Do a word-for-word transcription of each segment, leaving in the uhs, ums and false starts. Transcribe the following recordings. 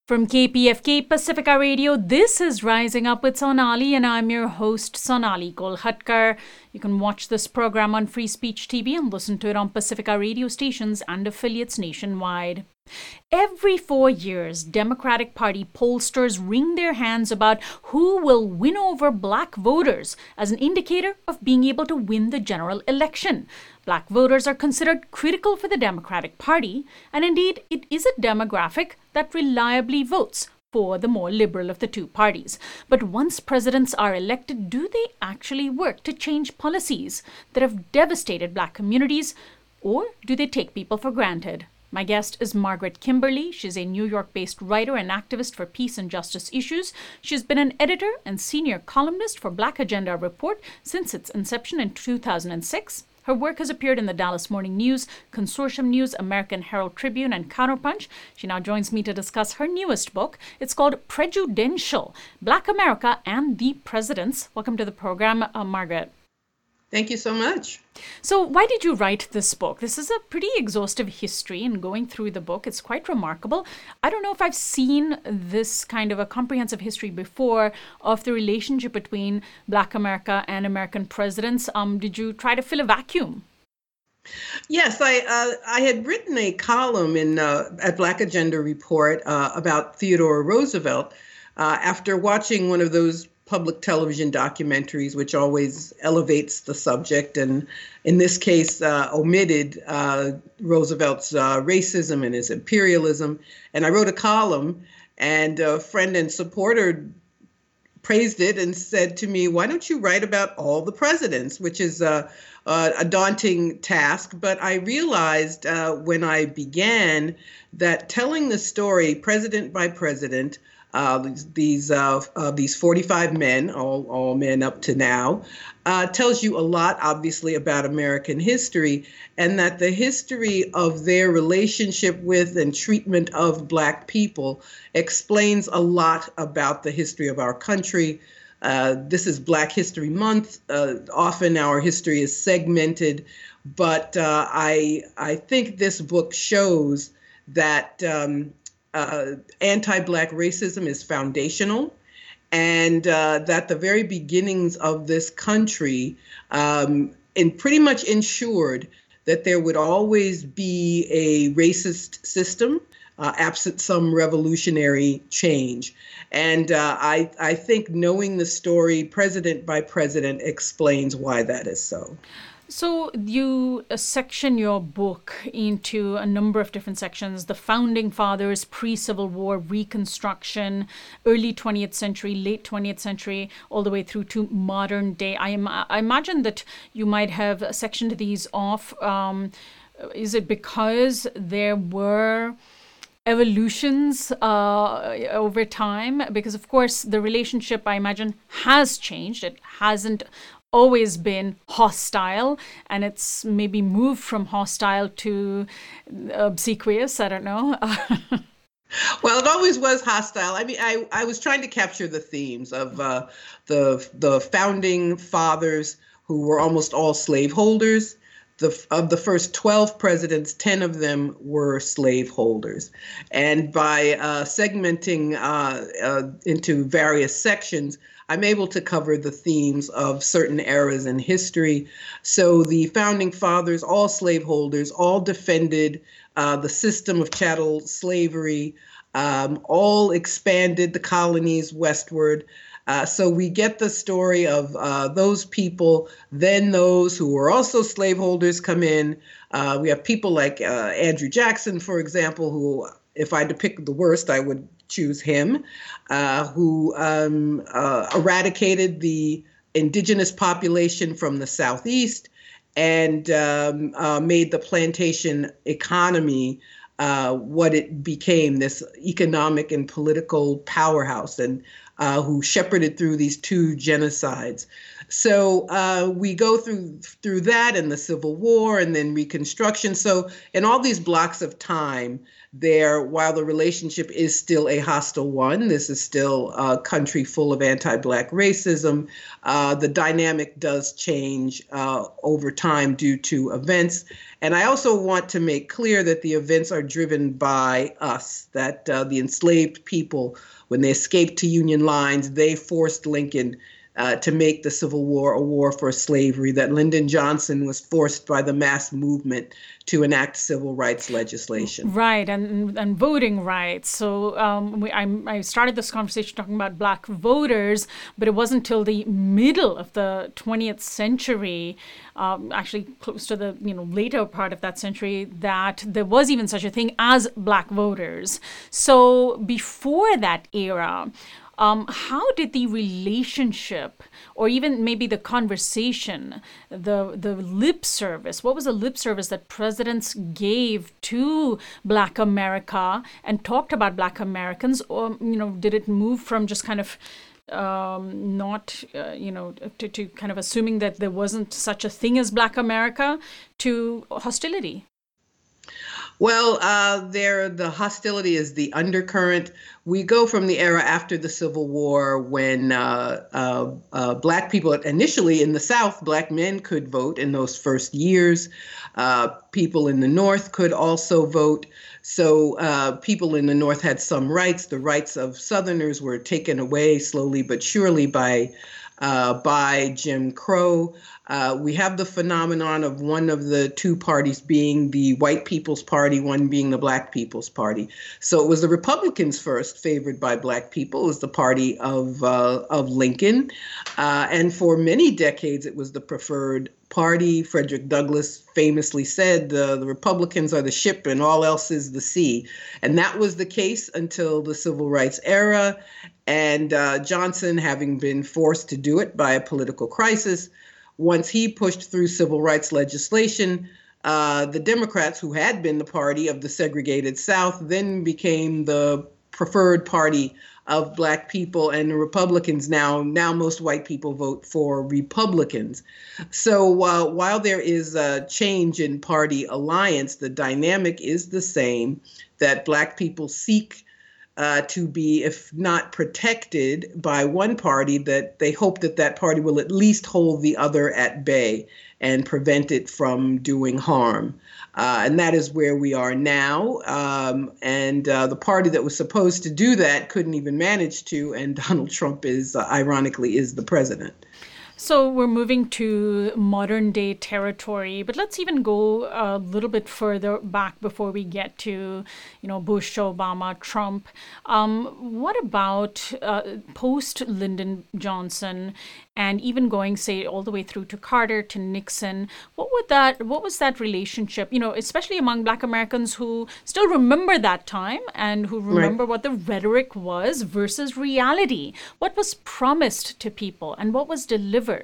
From K P F K Pacifica Radio, this is Rising Up with Sonali, and I'm your host, Sonali Kolhatkar. You can watch this program on Free Speech T V and listen to it on Pacifica radio stations and affiliates nationwide. Every four years, Democratic Party pollsters wring their hands about who will win over black voters as an indicator of being able to win the general election. Black voters are considered critical for the Democratic Party, and indeed, it is a demographic that reliably votes for the more liberal of the two parties. But once presidents are elected, do they actually work to change policies that have devastated black communities, or do they take people for granted? My guest is Margaret Kimberley. She's a New York-based writer and activist for peace and justice issues. She's been an editor and senior columnist for Black Agenda Report since its inception in two thousand six. Her work has appeared in the Dallas Morning News, Consortium News, American Herald Tribune, and Counterpunch. She now joins me to discuss her newest book. It's called Prejudential: Black America and the Presidents. Welcome to the program, uh, Margaret. Thank you so much. So why did you write this book? This is a pretty exhaustive history, and going through the book, it's quite remarkable. I don't know if I've seen this kind of a comprehensive history before of the relationship between Black America and American presidents. Um, did you try to fill a vacuum? Yes, I uh, I had written a column in uh, at Black Agenda Report uh, about Theodore Roosevelt uh, after watching one of those public television documentaries, which always elevates the subject, and in this case, uh, omitted uh, Roosevelt's uh, racism and his imperialism. And I wrote a column, and a friend and supporter praised it and said to me, "Why don't you write about all the presidents?" Which is uh, uh, a daunting task. But I realized uh, when I began that telling the story president by president, Uh, these these, uh, uh, these forty-five men, all, all men up to now, uh, tells you a lot, obviously, about American history, and that the history of their relationship with and treatment of Black people explains a lot about the history of our country. Uh, this is Black History Month. Uh, often our history is segmented, but uh, I I think this book shows that um, Uh, anti-Black racism is foundational, and uh, that the very beginnings of this country um, and pretty much ensured that there would always be a racist system uh, absent some revolutionary change. And uh, I, I think knowing the story president by president explains why that is so. So you section your book into a number of different sections: the founding fathers, pre-Civil War, Reconstruction, early twentieth century, late twentieth century, all the way through to modern day. I, am, I imagine that you might have sectioned these off. Um, is it because there were evolutions uh, over time? Because, of course, the relationship, I imagine, has changed. It hasn't always been hostile, and it's maybe moved from hostile to obsequious. I don't know. Well, it always was hostile. I mean, I, I was trying to capture the themes of uh, the the founding fathers, who were almost all slaveholders. The, of the first twelve presidents, ten of them were slaveholders. And by uh, segmenting uh, uh, into various sections, I'm able to cover the themes of certain eras in history. So the founding fathers, all slaveholders, all defended uh, the system of chattel slavery, um, all expanded the colonies westward. Uh, so we get the story of uh, those people, then those who were also slaveholders come in. Uh, we have people like uh, Andrew Jackson, for example, who, if I had to pick the worst, I would choose him, uh, who um, uh, eradicated the indigenous population from the Southeast and um, uh, made the plantation economy uh, what it became, this economic and political powerhouse, and uh, who shepherded through these two genocides. So uh, we go through through that and the Civil War and then Reconstruction. So in all these blocks of time, there, while the relationship is still a hostile one, this is still a country full of anti-Black racism. Uh, the dynamic does change uh, over time due to events. And I also want to make clear that the events are driven by us, that uh, the enslaved people, when they escaped to Union lines, they forced Lincoln Uh, to make the Civil War a war for slavery, that Lyndon Johnson was forced by the mass movement to enact civil rights legislation. Right, and and voting rights. So um, we, I, I started this conversation talking about Black voters, but it wasn't until the middle of the twentieth century, um, actually close to the you know later part of that century, that there was even such a thing as Black voters. So before that era, Um, how did the relationship, or even maybe the conversation, the the lip service, what was the lip service that presidents gave to Black America and talked about Black Americans? Or, you know, did it move from just kind of um, not, uh, you know, to, to kind of assuming that there wasn't such a thing as Black America to hostility? Well, uh, there the hostility is the undercurrent. We go from the era after the Civil War when uh, uh, uh, Black people, initially in the South, Black men could vote in those first years. Uh, people in the North could also vote. So uh, people in the North had some rights. The rights of Southerners were taken away slowly but surely by uh, by Jim Crow. Uh, we have the phenomenon of one of the two parties being the white people's party, one being the Black people's party. So it was the Republicans first, favored by Black people. It was the party of uh, of Lincoln. Uh, and for many decades, it was the preferred party. Frederick Douglass famously said, uh, the Republicans are the ship and all else is the sea. And that was the case until the Civil Rights era. And uh, Johnson, having been forced to do it by a political crisis, once he pushed through civil rights legislation, uh, the Democrats, who had been the party of the segregated South, then became the preferred party of Black people, and the Republicans now, now most white people vote for Republicans. So uh, while there is a change in party alliance, the dynamic is the same, that Black people seek Uh, to be, if not protected by one party, that they hope that that party will at least hold the other at bay and prevent it from doing harm. Uh, and that is where we are now. Um, and uh, the party that was supposed to do that couldn't even manage to. And Donald Trump is, uh, ironically, is the president. So we're moving to modern day territory, but let's even go a little bit further back before we get to, you know, Bush, Obama, Trump. Um, what about uh, post Lyndon Johnson, and even going, say, all the way through to Carter, to Nixon? What would that? What was that relationship? You know, especially among Black Americans who still remember that time and who remember right. what the rhetoric was versus reality. What was promised to people and what was delivered?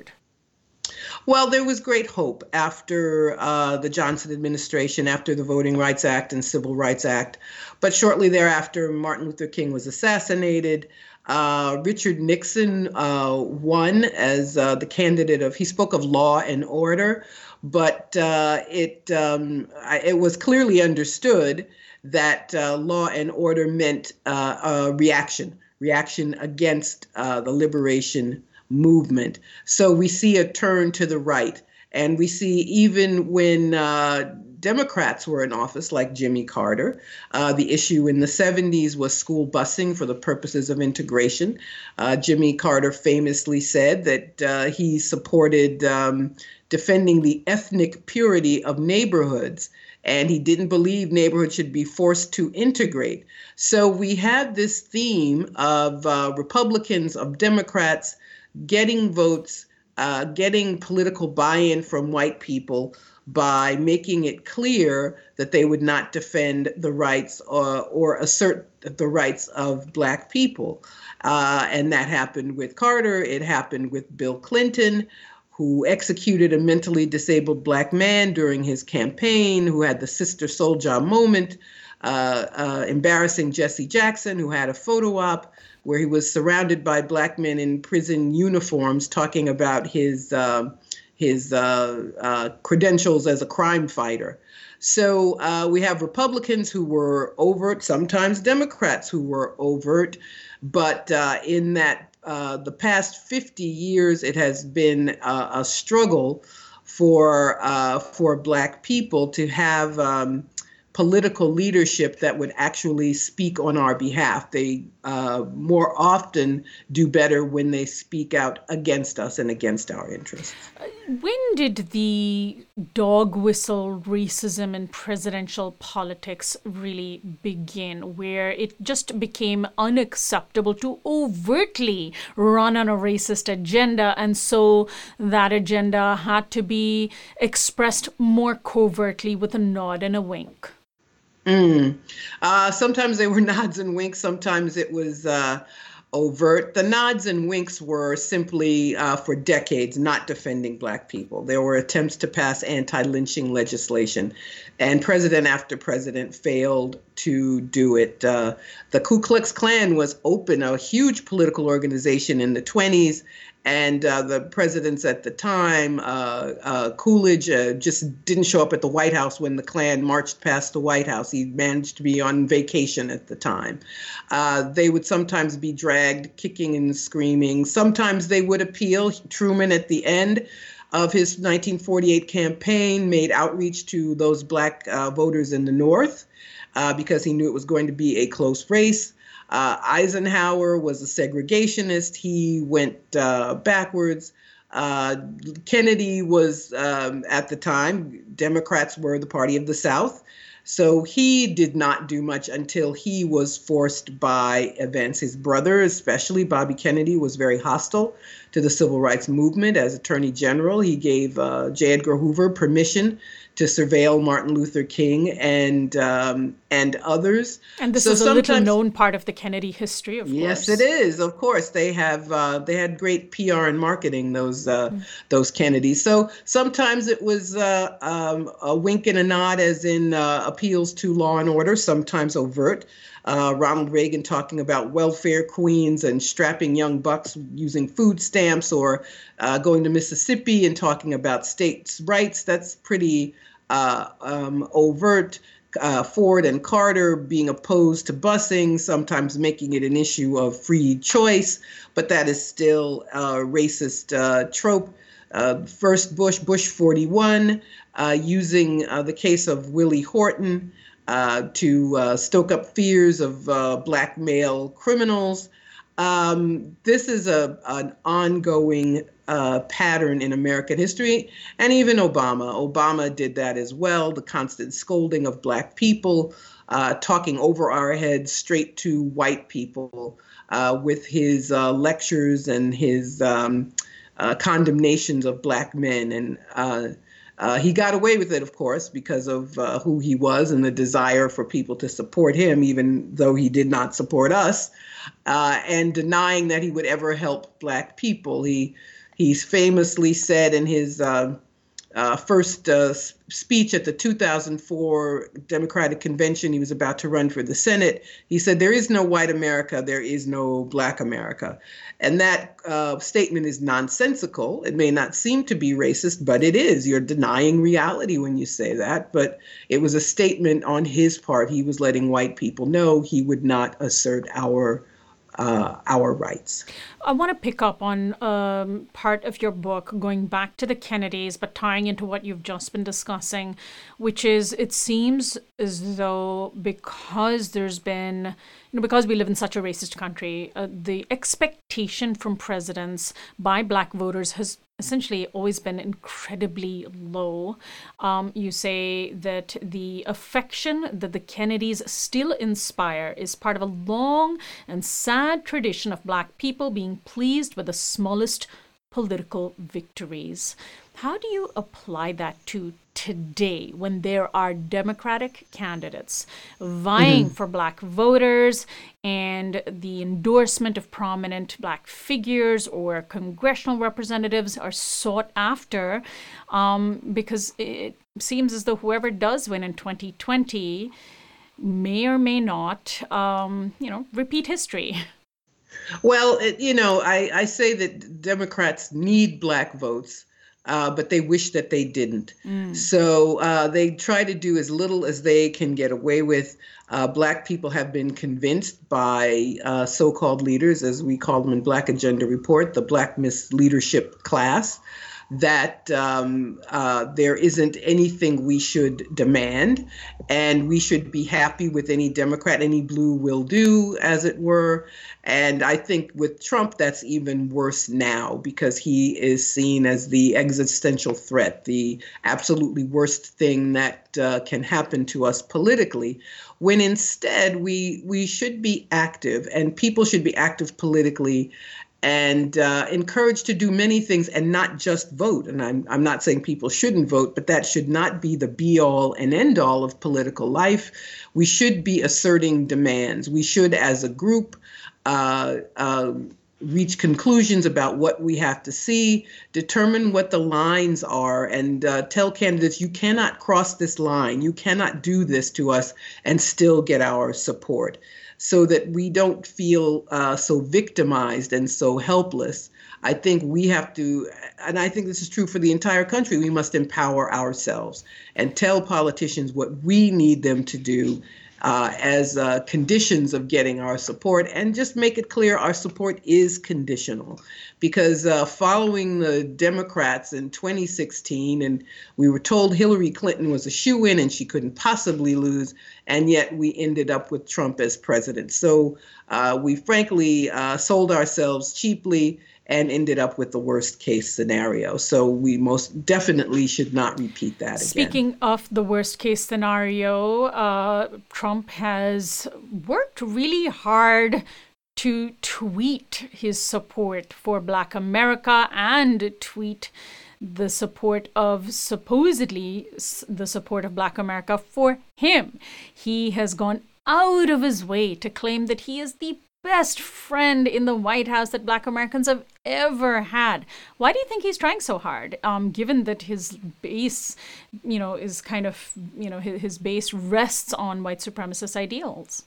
Well, there was great hope after uh, the Johnson administration, after the Voting Rights Act and Civil Rights Act. But shortly thereafter, Martin Luther King was assassinated. Uh, Richard Nixon uh, won as uh, the candidate of, he spoke of law and order, but uh, it, um, I, it was clearly understood that uh, law and order meant uh, a reaction, reaction against uh, the liberation movement. So we see a turn to the right. And we see even when uh, Democrats were in office, like Jimmy Carter, uh, the issue in the seventies was school busing for the purposes of integration. Uh, Jimmy Carter famously said that uh, he supported um, defending the ethnic purity of neighborhoods, and he didn't believe neighborhoods should be forced to integrate. So we had this theme of uh, Republicans, of Democrats, getting votes, uh, getting political buy-in from white people by making it clear that they would not defend the rights or, or assert the rights of Black people. Uh, and that happened with Carter. It happened with Bill Clinton, who executed a mentally disabled Black man during his campaign, who had the Sister Souljah moment. uh, uh, embarrassing Jesse Jackson, who had a photo op where he was surrounded by black men in prison uniforms talking about his uh, his uh, uh, credentials as a crime fighter. So uh, we have Republicans who were overt, sometimes Democrats who were overt, but uh, in that uh, the past fifty years, it has been uh, a struggle for uh, for Black people to have um, political leadership that would actually speak on our behalf. They uh, more often do better when they speak out against us and against our interests. When did the dog whistle racism in presidential politics really begin, where it just became unacceptable to overtly run on a racist agenda, and so that agenda had to be expressed more covertly with a nod and a wink? Mm. Uh, sometimes they were nods and winks. Sometimes it was uh, overt. The nods and winks were simply uh, for decades not defending Black people. There were attempts to pass anti-lynching legislation, and president after president failed to do it. Uh, the Ku Klux Klan was open, a huge political organization in the twenties. And uh, the presidents at the time, uh, uh, Coolidge, uh, just didn't show up at the White House when the Klan marched past the White House. He managed to be on vacation at the time. Uh, they would sometimes be dragged kicking and screaming. Sometimes they would appeal. Truman, at the end of his nineteen forty-eight campaign, made outreach to those Black uh, voters in the North uh, because he knew it was going to be a close race. Uh, Eisenhower was a segregationist. He went uh, backwards. Uh, Kennedy was, um, at the time, Democrats were the party of the South. So he did not do much until he was forced by events. His brother, especially Bobby Kennedy, was very hostile to the civil rights movement. As Attorney General, he gave uh, J. Edgar Hoover permission to surveil Martin Luther King and um, and others. And this so is a little known part of the Kennedy history, of yes, course. Yes, it is. Of course, they have uh, they had great P R and marketing, those uh, mm. those Kennedys. So sometimes it was uh, um, a wink and a nod, as in uh, appeals to law and order. Sometimes overt. Uh, Ronald Reagan talking about welfare queens and strapping young bucks using food stamps, or uh, going to Mississippi and talking about states' rights. That's pretty uh, um, overt. Uh, Ford and Carter being opposed to busing, sometimes making it an issue of free choice, but that is still a racist uh, trope. Uh, first Bush, Bush forty-one, uh, using uh, the case of Willie Horton uh, to uh, stoke up fears of uh, Black male criminals. Um, this is a an ongoing uh, pattern in American history, and even Obama. Obama did that as well, the constant scolding of Black people, uh, talking over our heads straight to white people uh, with his uh, lectures and his um, uh, condemnations of Black men. And uh, uh, he got away with it, of course, because of uh, who he was and the desire for people to support him, even though he did not support us. Uh, and denying that he would ever help Black people. He he's famously said in his uh, uh, first uh, speech at the two thousand four Democratic Convention, he was about to run for the Senate. He said, "There is no white America, there is no Black America." And that uh, statement is nonsensical. It may not seem to be racist, but it is. You're denying reality when you say that. But it was a statement on his part. He was letting white people know he would not assert our Uh, our rights. I want to pick up on um, part of your book, going back to the Kennedys, but tying into what you've just been discussing, which is it seems as though because there's been, you know, because we live in such a racist country, uh, the expectation from presidents by Black voters has essentially always been incredibly low. Um, you say that the affection that the Kennedys still inspire is part of a long and sad tradition of Black people being pleased with the smallest political victories. How do you apply that to today when there are Democratic candidates vying mm-hmm. for Black voters and the endorsement of prominent Black figures or congressional representatives are sought after? Um, because it seems as though whoever does win in twenty twenty may or may not, um, you know, repeat history. Well, it, you know, I, I say that Democrats need Black votes, uh, but they wish that they didn't. Mm. So uh, they try to do as little as they can get away with. Uh, Black people have been convinced by uh, so-called leaders, as we call them in Black Agenda Report, the Black misleadership class, that um, uh, there isn't anything we should demand, and we should be happy with any Democrat, any blue will do, as it were. And I think with Trump, that's even worse now, because he is seen as the existential threat, the absolutely worst thing that uh, can happen to us politically, when instead we we should be active, and people should be active politically, and uh, encouraged to do many things and not just vote. And I'm I'm not saying people shouldn't vote, but that should not be the be all and end all of political life. We should be asserting demands. We should, as a group, uh, uh, reach conclusions about what we have to see, determine what the lines are, and uh, tell candidates, you cannot cross this line. You cannot do this to us and still get our support, so that we don't feel uh, so victimized and so helpless. I think we have to, and I think this is true for the entire country, we must empower ourselves and tell politicians what we need them to do uh, as uh, conditions of getting our support, and just make it clear our support is conditional. Because uh, following the Democrats in twenty sixteen, and we were told Hillary Clinton was a shoo-in and she couldn't possibly lose, and yet we ended up with Trump as president. So uh, we frankly uh, sold ourselves cheaply and ended up with the worst case scenario. So we most definitely should not repeat that again. Speaking of the worst case scenario, uh, Trump has worked really hard to tweet his support for Black America and tweet the support of, supposedly, the support of Black America for him. He has gone out of his way to claim that he is the best friend in the White House that Black Americans have ever had. Why do you think he's trying so hard, um, given that his base, you know, is kind of, you know, his, his base rests on white supremacist ideals?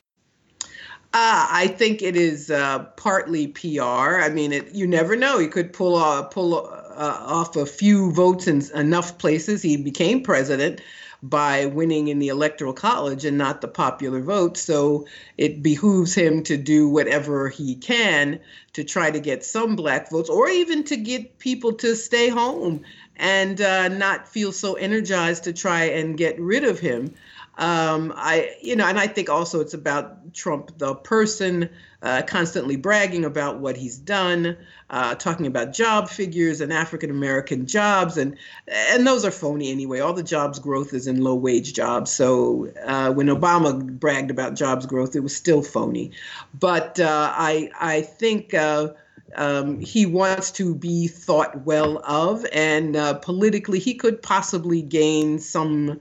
Uh, I think it is uh, partly P R. I mean, it, you never know. He could pull off, pull uh, off a few votes in enough places. He became president by winning in the Electoral College and not the popular vote. So it behooves him to do whatever he can to try to get some Black votes, or even to get people to stay home and uh, not feel so energized to try and get rid of him. Um, I, you know, and I think also it's about Trump, the person, uh, constantly bragging about what he's done, uh, talking about job figures and African-American jobs. And and those are phony anyway. All the jobs growth is in low wage jobs. So uh, when Obama bragged about jobs growth, it was still phony. But uh, I, I think uh, um, he wants to be thought well of, and uh, politically he could possibly gain some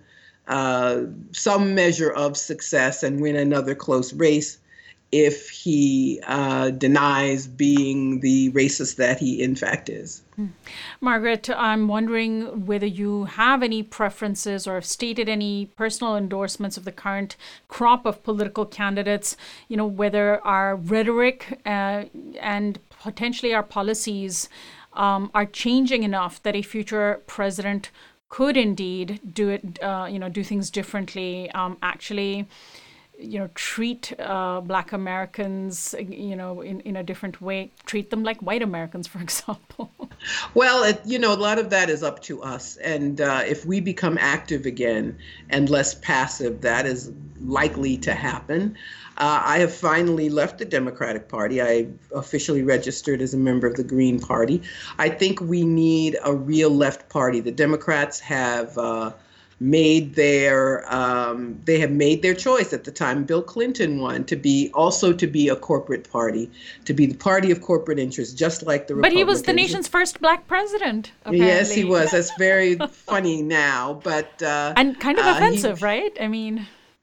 Uh, some measure of success and win another close race if he uh, denies being the racist that he in fact is. Hmm. Margaret, I'm wondering whether you have any preferences or have stated any personal endorsements of the current crop of political candidates, you know, whether our rhetoric uh, and potentially our policies um, are changing enough that a future president could indeed do it, uh, you know, do things differently, um, actually, you know, treat uh, Black Americans, you know, in, in a different way, treat them like white Americans, for example. Well, it, you know, a lot of that is up to us. And uh, if we become active again and less passive, that is likely to happen. Uh, I have finally left the Democratic Party. I officially registered as a member of the Green Party. I think we need a real left party. The Democrats have uh, made their um, they have made their choice at the time Bill Clinton won, to be also to be a corporate party, to be the party of corporate interests, just like the Republicans. But he was the nation's first Black president, apparently. Yes, he was. That's very funny now, but uh, and kind of uh, offensive, he, right? I mean.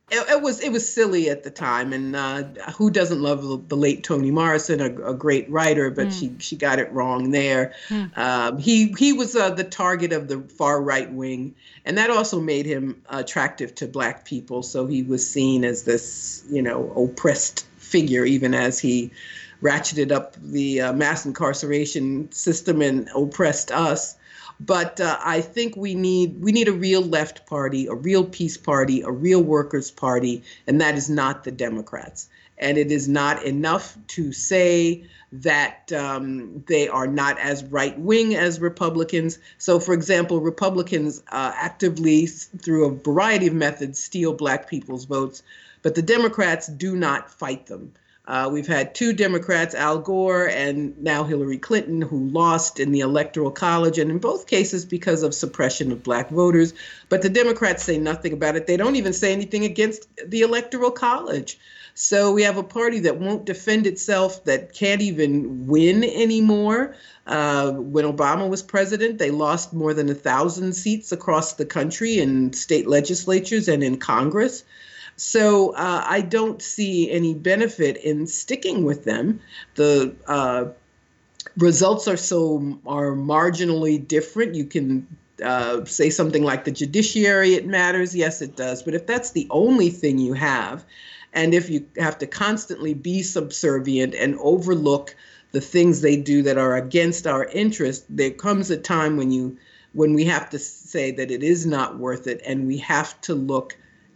It, it was it was silly at the time, and uh, who doesn't love the, the late Toni Morrison, a, a great writer, but mm. she she got it wrong there. Mm. Um, he he was uh, the target of the far right wing, and that also made him attractive to Black people. So he was seen as this, you know, oppressed figure, even as he ratcheted up the uh, mass incarceration system and oppressed us. But uh, I think we need we need a real left party, a real peace party, a real workers' party, and that is not the Democrats. And it is not enough to say that um, they are not as right-wing as Republicans. So, for example, Republicans uh, actively, through a variety of methods, steal Black people's votes, but the Democrats do not fight them. Uh, we've had two Democrats, Al Gore and now Hillary Clinton, who lost in the Electoral College, and in both cases because of suppression of Black voters. But the Democrats say nothing about it. They don't even say anything against the Electoral College. So we have a party that won't defend itself, that can't even win anymore. Uh, when Obama was president, they lost more than a thousand seats across the country in state legislatures and in Congress. So uh, I don't see any benefit in sticking with them. The uh, results are so are marginally different. You can uh, say something like the judiciary, it matters. Yes, it does. But if that's the only thing you have, and if you have to constantly be subservient and overlook the things they do that are against our interest, there comes a time when you when we have to say that it is not worth it, and we have to look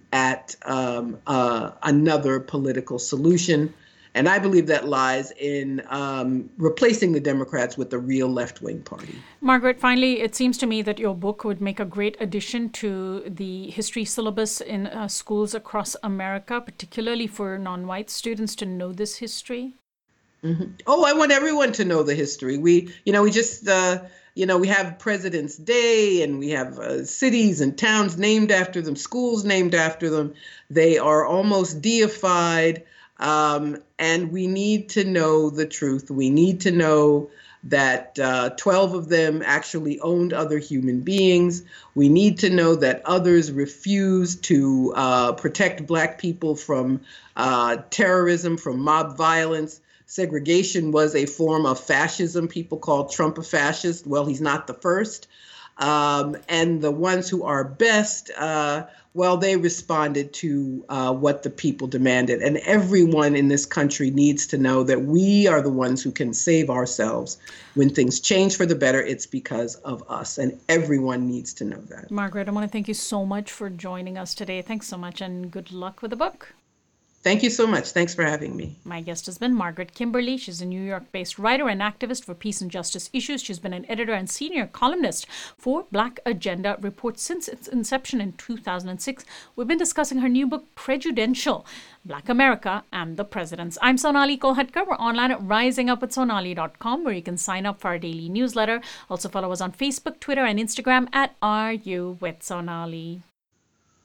at um, uh, another political solution. And I believe that lies in um, replacing the Democrats with a real left-wing party. Margaret, finally, it seems to me that your book would make a great addition to the history syllabus in uh, schools across America, particularly for non-white students to know this history. Mm-hmm. Oh, I want everyone to know the history. We, you know, we just... Uh, You know, we have President's Day, and we have uh, cities and towns named after them, schools named after them. They are almost deified, um, and we need to know the truth. We need to know that uh, twelve of them actually owned other human beings. We need to know that others refused to uh, protect Black people from uh, terrorism, from mob violence. Segregation was a form of fascism. People called Trump a fascist. Well, he's not the first. Um, and the ones who are best, uh, well, they responded to uh, what the people demanded. And everyone in this country needs to know that we are the ones who can save ourselves. When things change for the better, it's because of us. And everyone needs to know that. Margaret, I want to thank you so much for joining us today. Thanks so much, and good luck with the book. Thank you so much. Thanks for having me. My guest has been Margaret Kimberley. She's a New York-based writer and activist for peace and justice issues. She's been an editor and senior columnist for Black Agenda Report since its inception in two thousand six. We've been discussing her new book, Prejudential, Black America and the Presidents. I'm Sonali Kolhatkar. We're online at rising up with sonali dot com, where you can sign up for our daily newsletter. Also follow us on Facebook, Twitter, and Instagram at Are You With Sonali.